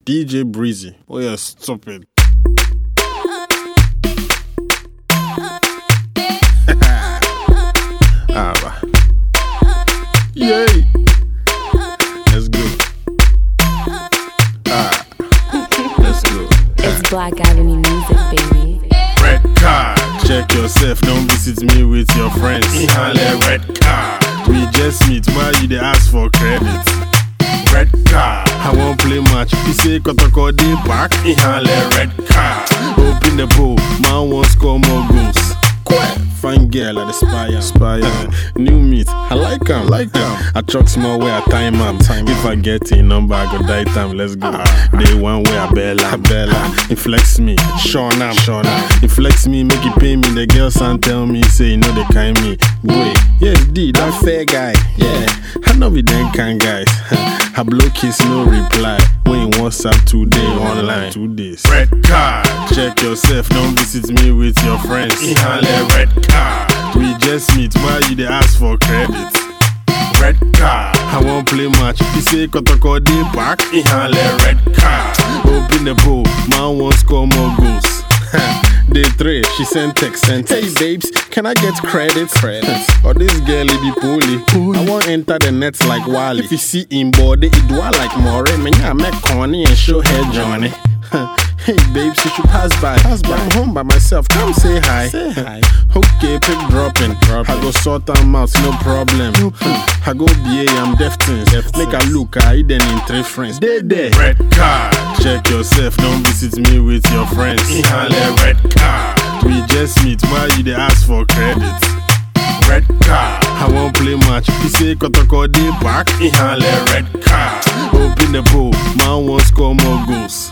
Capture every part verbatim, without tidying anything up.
D J Breezy. Oh yeah, stupid. Ah, yay! Let's go. Ah, let's go. It's Black Avenue music, baby. Red card. Check yourself, don't visit me with your friends. Inhale red card. We just meet, why you dey ask for credit? Red card. I won't play match, you say Kotoko dey back. Inhale red card. Open the bowl, man won't score more goals. Fine girl at the spire, spire. New meat, I like them, like them. I truck small way I time am. If I get a number, I go die time. Let's go. Day one way I bella, bella. It flex me, Shona, Shona. It flex me, make it pay me. The girl son tell me, say you know they kind me. Wait, yes, D, that fair guy. Yeah, I know be them kind guys. I blow kiss, no reply. When WhatsApp today online, two days. Red card. Check yourself, don't visit me with your friends. Inhale red card. We just meet, why you dey ask for credit? Red card. I won't play match, you say Kotoko dey back. Inhale red card. Open the bowl, man won't score more goals. Day three, she sent text, sent text. Hey babes, can I get credit? Credits. Or this girl be poorly. I won't enter the nets like Wally. If you see him body, it do I like more. Me I make corny and show her Johnny. Hey babes, you should pass by. Pass by. I'm home by myself. Come say hi. Say hi. Okay, pick dropping. Drop I go sort them out, no problem. No I go B A, I'm deftins. Make a look, I then in three friends. They there. Red card. Check yourself, don't visit me with your friends. Inhale red card. We just meet, why you dey ask for credit? Red card. I won't play match, you say Kotoko dey back. Inhale red card. Open the bowl, man won't score more goals.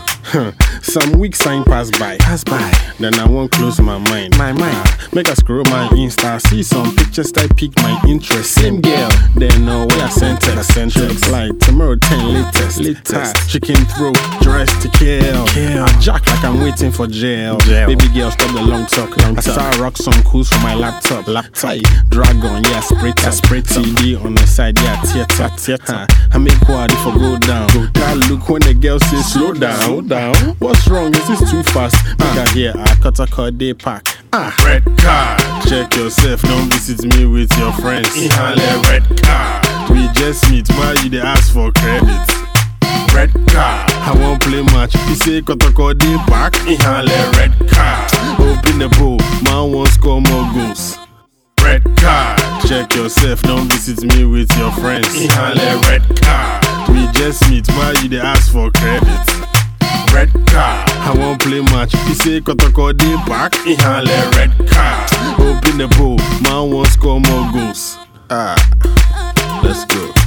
Some weeks sign pass by, pass by. Then I won't close my mind, my mind. Uh, make I scroll my Insta, see some pictures that pique my interest. Same girl, then know where I sent it. I sent it like tomorrow ten latest, latest. Uh, chicken throat, dressed to kill. kill. I jack like I'm waiting for jail. jail. Baby girl, stop the long talk. Long I start rock some cools from my laptop. Laptop, hey, dragon, yeah, spray top. Spray T V on the side, yeah, theater, theater. Uh, I make quad if I go down. Go down. Look when the girl says slow down. Slow down. What's wrong? Is this too fast? Make uh, I hear I cut a card day pack. Ah, red card. Check yourself, don't visit me with your friends. Inhale red card. We just meet, why you dey ask for credit? Red card. I won't play match, you say Kotoko dey back. Inhale red card. Open the bowl, man won't score more goals. Red card. Check yourself, don't visit me with your friends. Inhale red card. We just meet, why you dey ask for credit? Red card. I won't play match, you say Kotoko dey back. Inhale red card. Open the bowl, man won't score more goals. Ah, let's go.